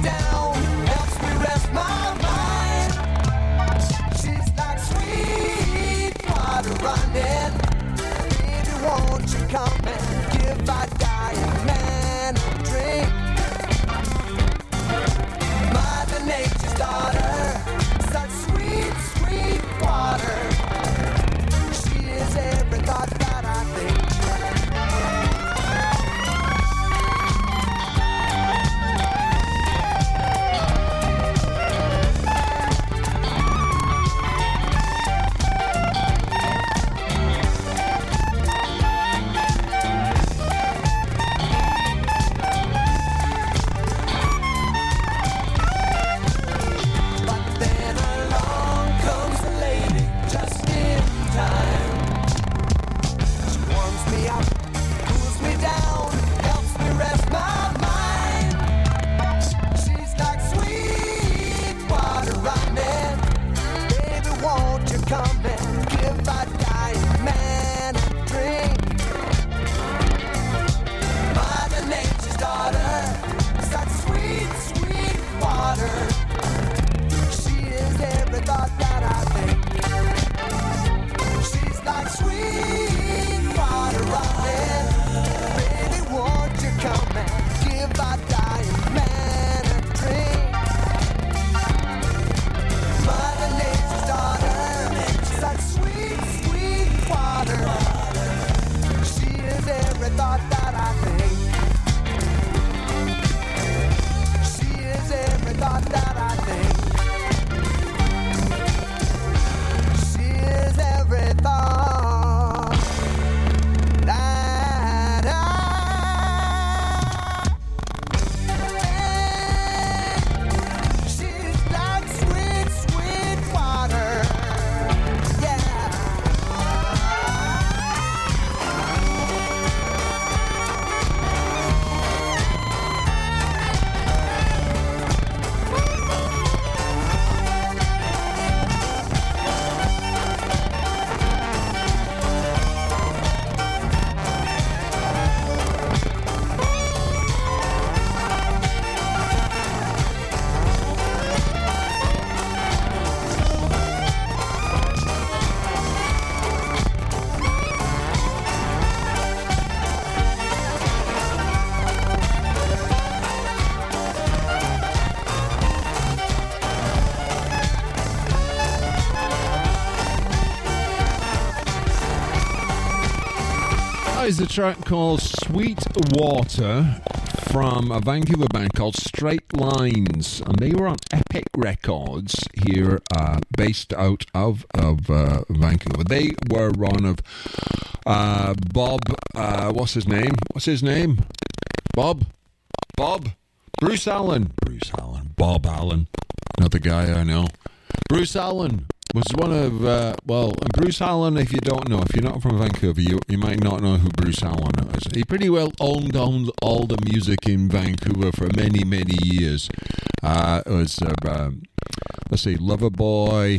down, helps me rest my mind. She's like sweet water running. Baby, won't you come and give our dying man a drink? Mother Nature's daughter, such sweet, sweet water. She is every thought that I think. Come and give our dying man a drink. Mother Nature's daughter, such sweet, sweet water. She is every thought that I think. She's like sweet water running. Baby, won't you come and give our dying man a drink? Mother Nature's daughter, such sweet, sweet water. She is every thought that I think. She is every thought that I think. She is every thought that I think. She's like sweet, sweet water. That is a track called Sweet Water from a Vancouver band called Straight Lines, and they were on Epic Records here, based out of Vancouver. They were one of Bob, what's his name? Bob? Bruce Allen, Bob Allen, another guy I know. Bruce Allen was one of, Bruce Allen, if you're not from Vancouver, you might not know who Bruce Allen is. He pretty well owned all the music in Vancouver for many, many years. It was, let's see, Loverboy,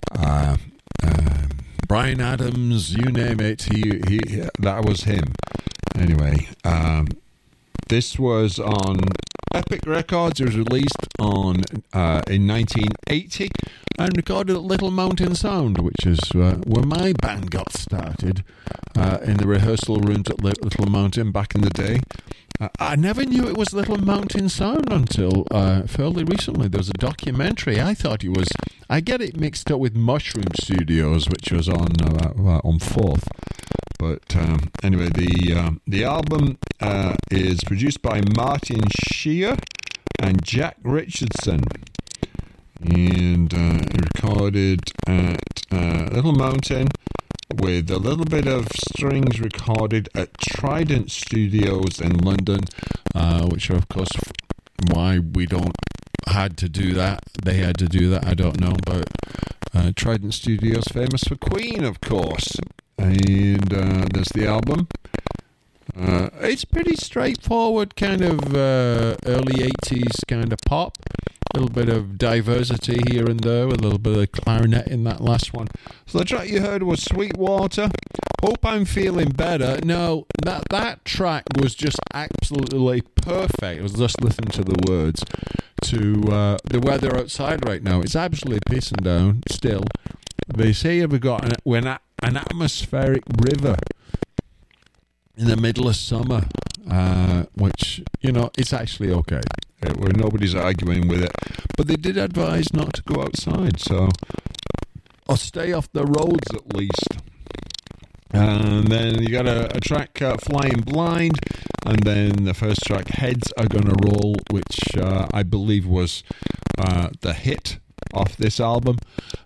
Bryan Adams, you name it, he that was him. Anyway, this was on Epic Records. It was released in 1980 and recorded at Little Mountain Sound, which is where my band got started, in the rehearsal rooms at Little Mountain back in the day. I never knew it was Little Mountain Sound until fairly recently. There was a documentary. I thought it was... I get it mixed up with Mushroom Studios, which was on 4th. But anyway, the album is produced by Martin Shear and Jack Richardson, and recorded at Little Mountain, with a little bit of strings recorded at Trident Studios in London, which are of course why we don't had to do that. They had to do that. I don't know, but Trident Studios famous for Queen, of course. And there's the album. It's pretty straightforward, kind of early 80s kind of pop. A little bit of diversity here and there, with a little bit of clarinet in that last one. So the track you heard was Sweetwater. Hope I'm Feeling Better. No, that track was just absolutely perfect. I was just listening to the words. the weather outside right now. It's absolutely pissing down still. They say you've got an atmospheric river in the middle of summer, which, it's actually okay. Where nobody's arguing with it. But they did advise not to go outside, or stay off the roads at least. And then you got a track, Flying Blind, and then the first track, Heads Are Gonna Roll, which I believe was the hit off this album.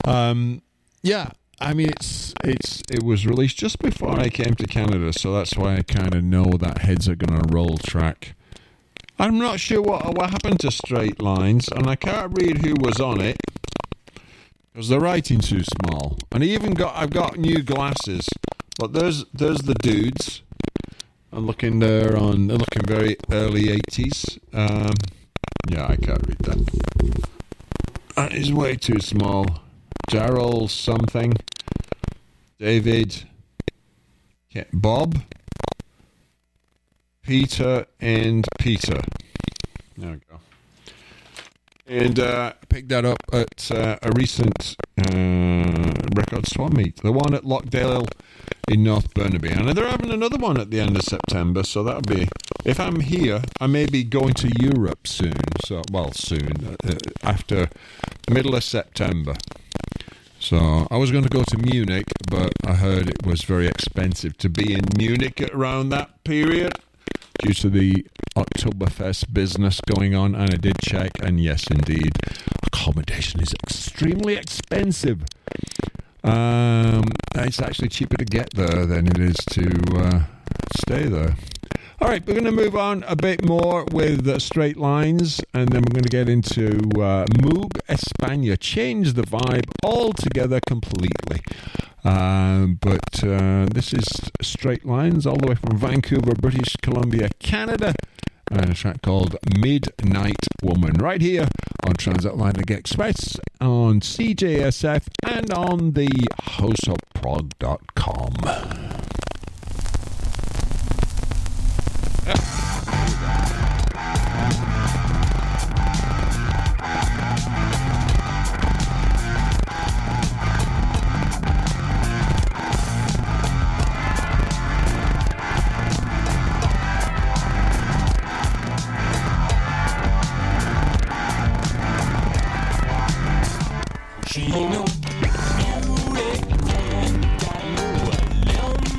I mean, it was released just before I came to Canada, so that's why I kind of know that Heads Are Gonna Roll track. I'm not sure what happened to Straight Lines, and I can't read who was on it because the writing's too small. And I've got new glasses, but there's the dudes. I'm looking there they're looking very early 80s. I can't read that. That is way too small. Daryl something. David. Bob. Peter and Peter. There we go. And I picked that up at a recent Record Swap Meet. The one at Lockdale in North Burnaby. And they're having another one at the end of September. So that'll be... If I'm here, I may be going to Europe soon. Soon. After middle of September. So I was going to go to Munich, but I heard it was very expensive to be in Munich around that period, due to the Oktoberfest business going on, and I did check, and yes, indeed, accommodation is extremely expensive. It's actually cheaper to get there than it is to stay there. All right, we're going to move on a bit more with Straight Lines, and then we're going to get into Moog España, change the vibe altogether completely. But this is Straight Lines, all the way from Vancouver, British Columbia, Canada, and a track called Midnight Woman, right here on Transatlantic Express, on CJSF, and on the houseofprog.com. She ain't no beauty queen, got no limp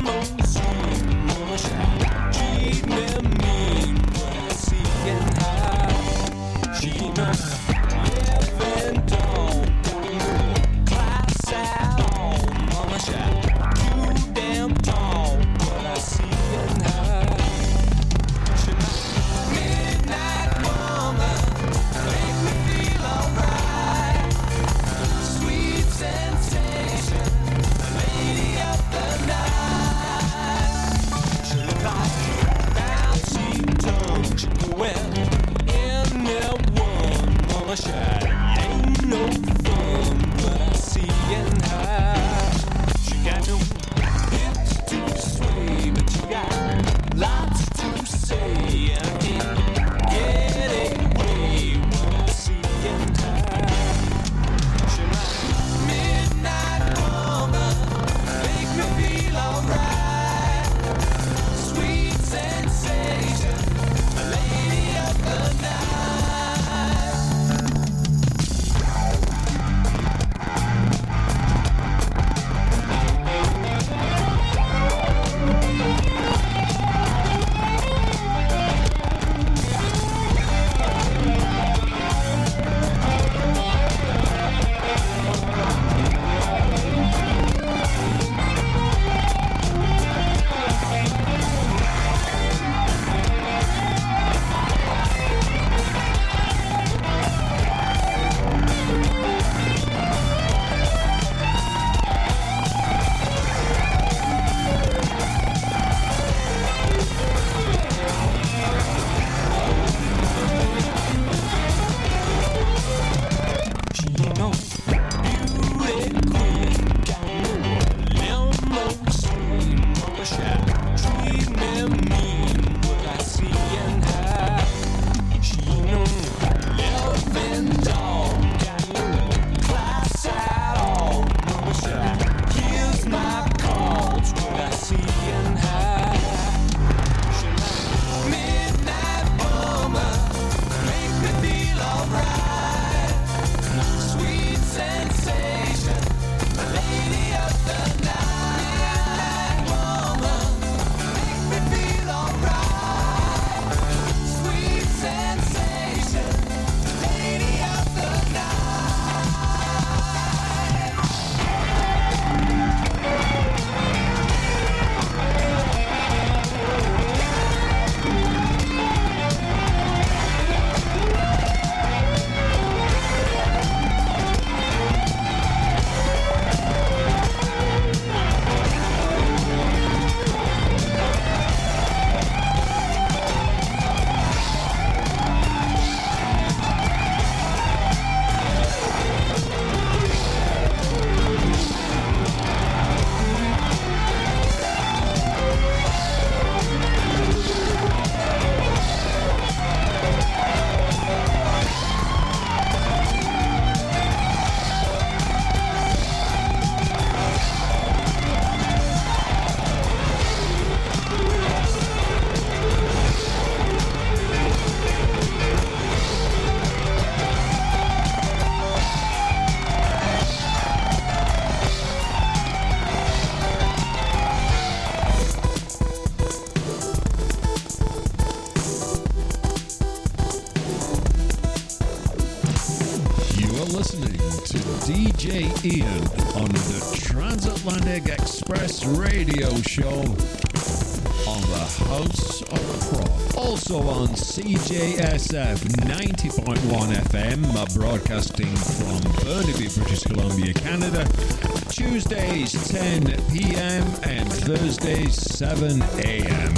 listening to DJ Ian on the Transatlantic Express radio show on the House of Prog. Also on CJSF 90.1 FM, broadcasting from Burnaby, British Columbia, Canada. Tuesdays 10 p.m. and Thursdays 7 a.m.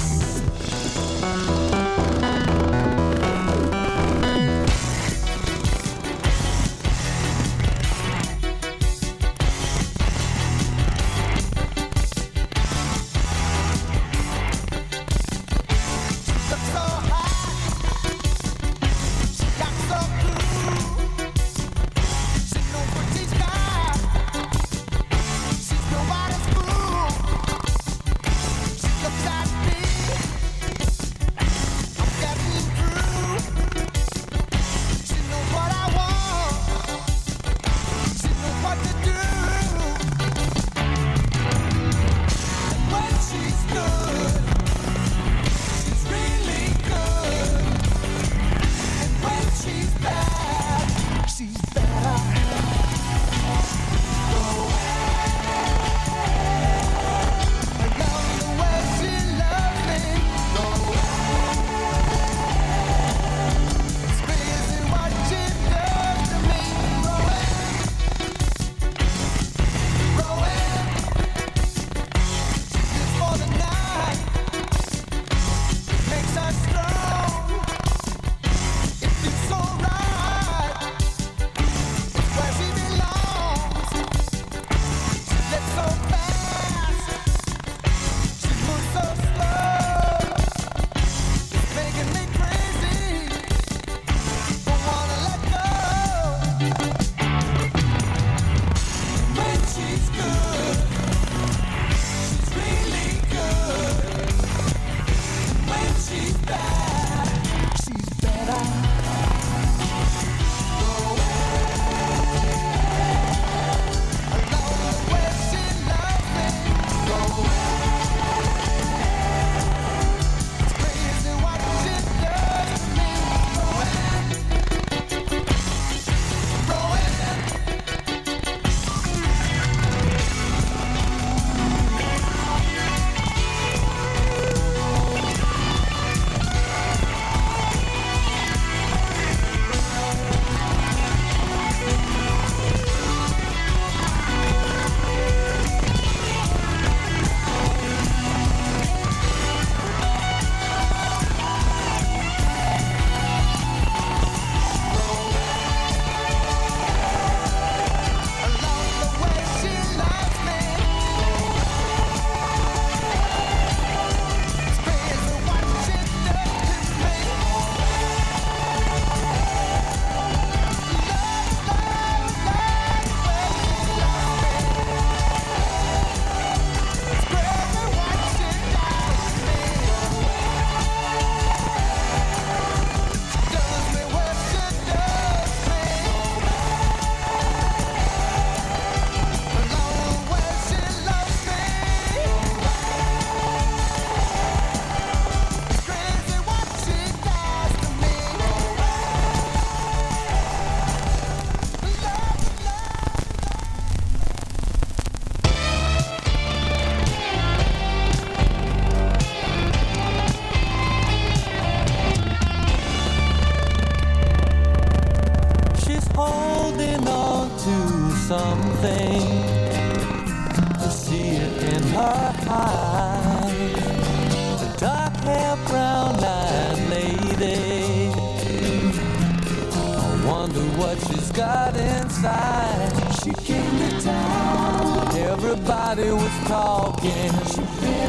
Everybody was talking. She's been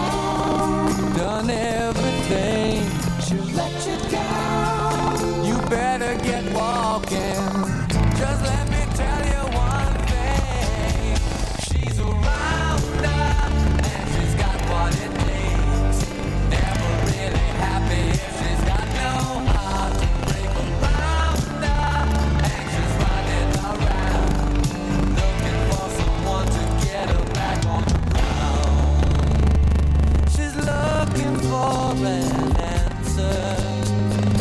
around, done everything. She'll let you down. You better get walking. Just let me tell you one thing. She's a rounder, and she's got what it needs. Never really happy if she's got no heart to break around her. And she's running around, looking for someone to get her back on the ground. She's looking for an answer.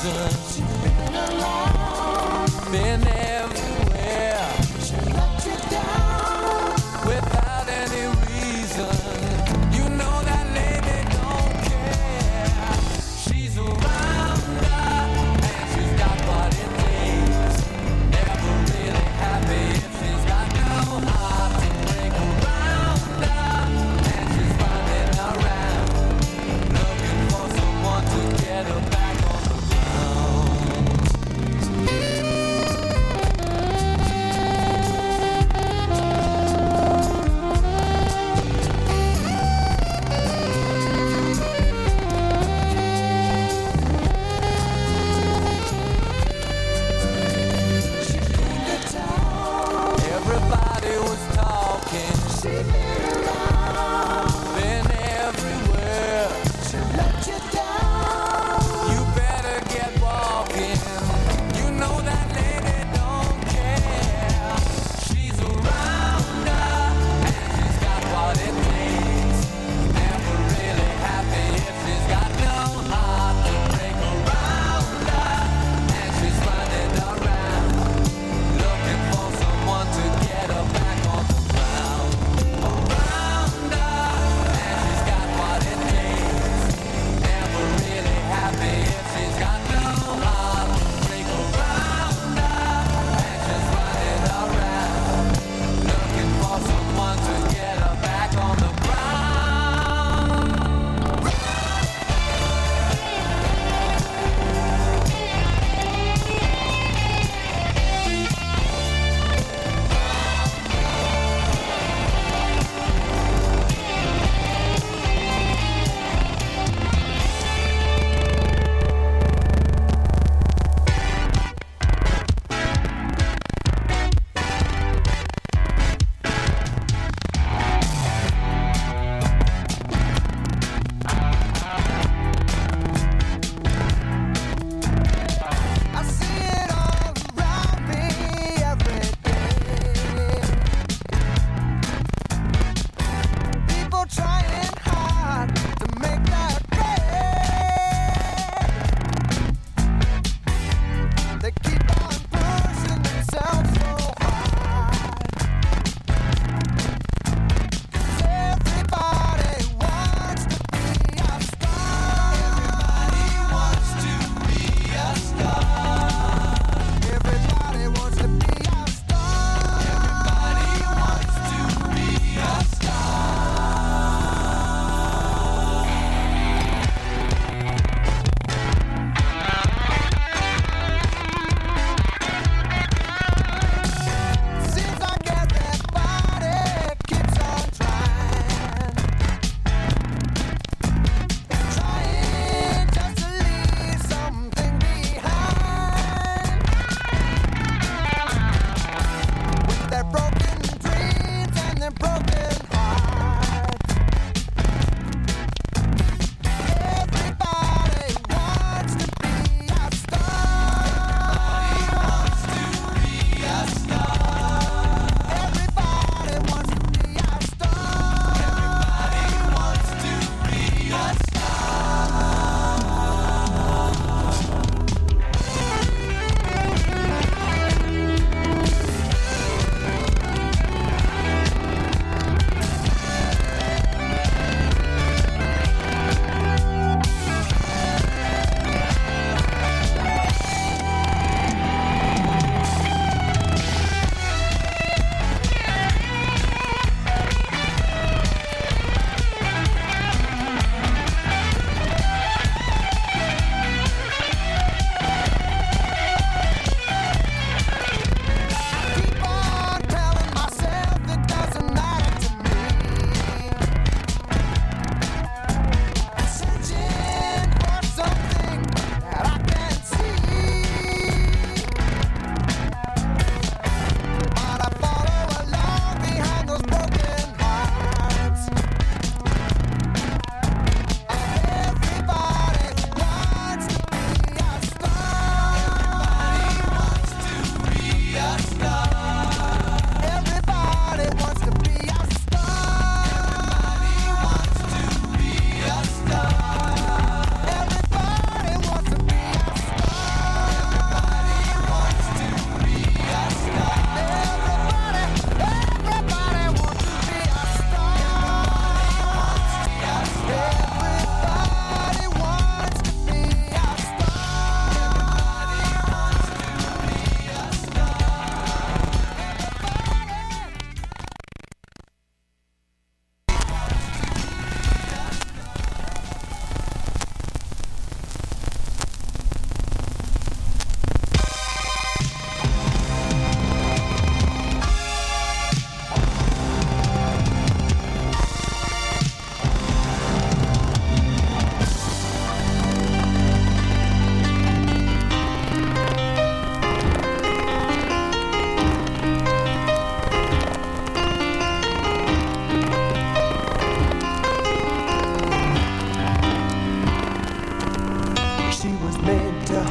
reason. She's been alone, been everywhere. She let you down without any reason. You know that lady don't care. She's around her and she's got what it takes. Never really happy if she's got no heart to break around her. And she's running around looking for someone to get her back on the ground.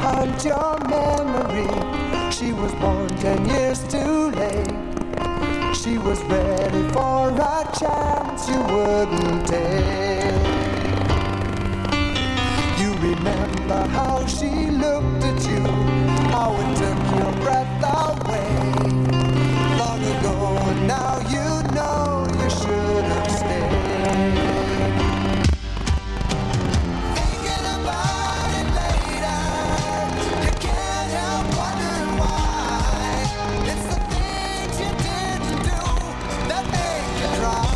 haunt your memory. She was born 10 years too late. She was ready for a chance you wouldn't take. You remember how she looked at you, how it took your breath away. Long ago, and now you know you should have stayed. Thinking about it later, you can't help wondering why. It's the things you didn't do that make you cry.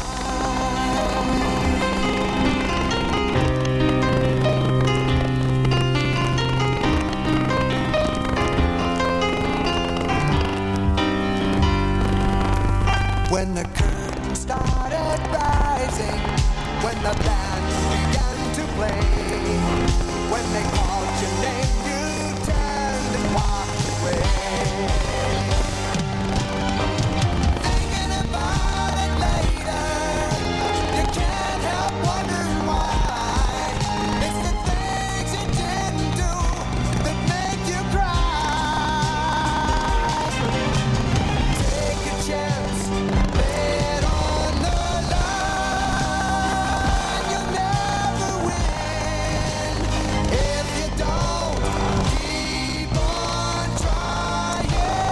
When the curtain started rising, when the band began to play, when they called your name, you turned and walked away. Thinking about it later, you can't help wondering why. It's the things you didn't do that make you cry. Take a chance. Lay it on the line. You'll never win if you don't keep on trying.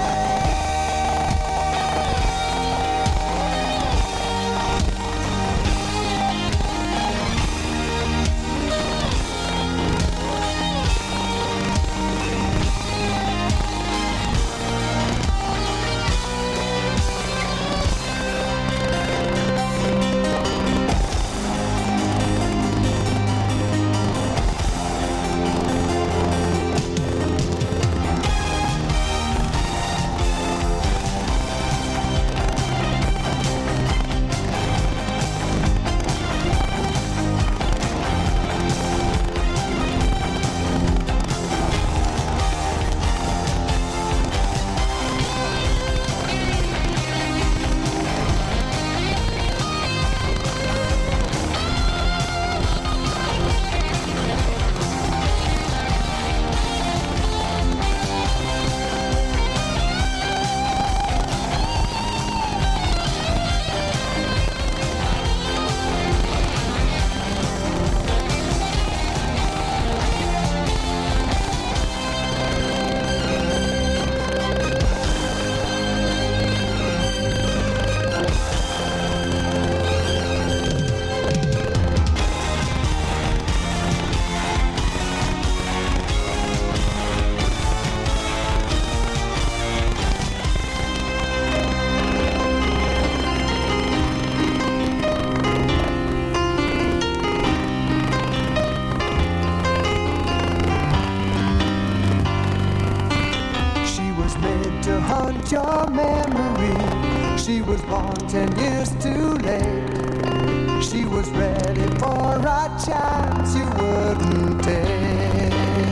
She was made to haunt your memory. She was born 10 years too late. She was ready for a chance you wouldn't take.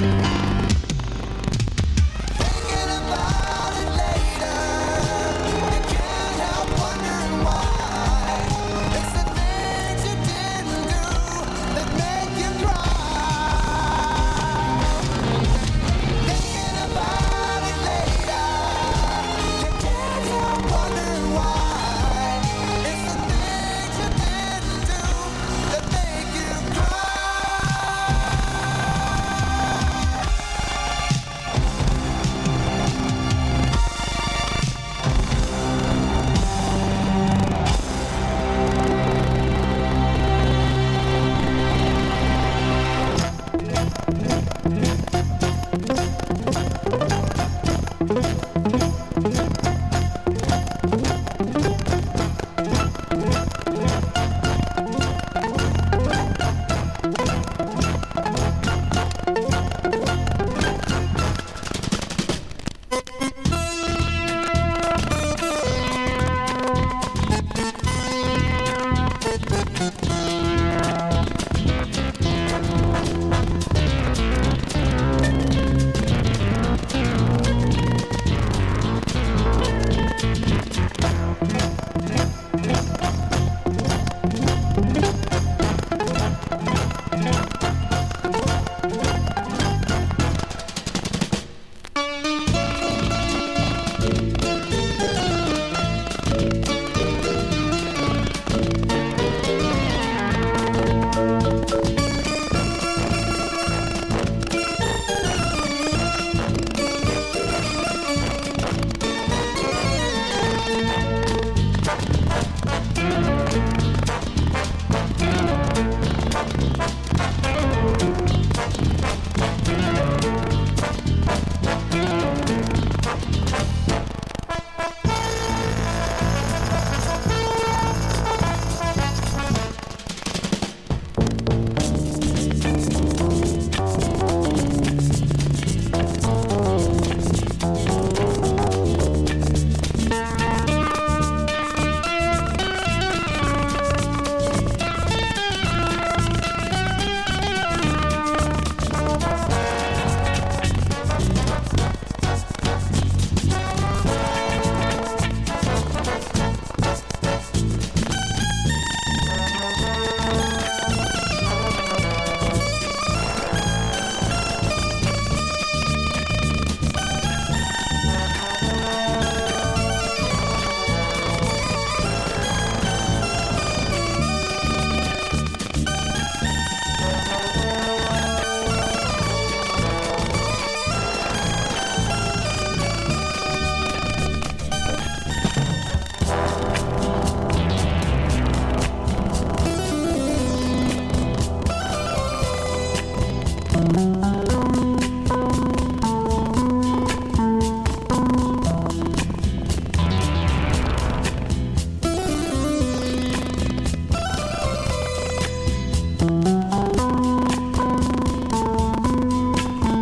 Thinking about it later, you can't help wondering why. It's the things you didn't do that make you cry. Thinking about it later, you can't help wondering why. It's the things you didn't do that make you cry.